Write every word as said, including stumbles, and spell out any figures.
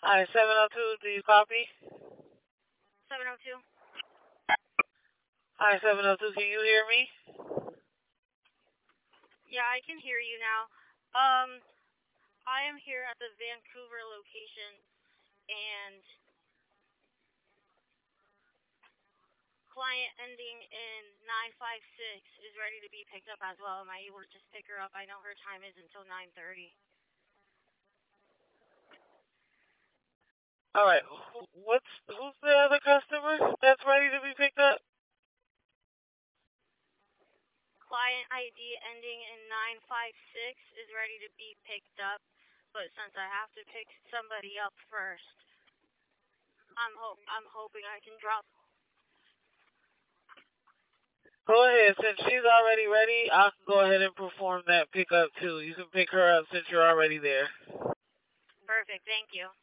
Hi, seven oh two, do you copy? seven oh two. Hi, seven oh two, can you hear me? Yeah, I can hear you now. Um, I am here at the Vancouver location, and client ending in nine five six is ready to be picked up as well. Am I able to just pick her up? I know her time is until nine thirty. All right, what's who's the other customer that's ready to be picked up? Client I D ending in nine five six is ready to be picked up, but since I have to pick somebody up first, I'm hope I'm hoping I can drop. Go ahead, since she's already ready, I can go ahead and perform that pickup too. You can pick her up since you're already there. Perfect, thank you.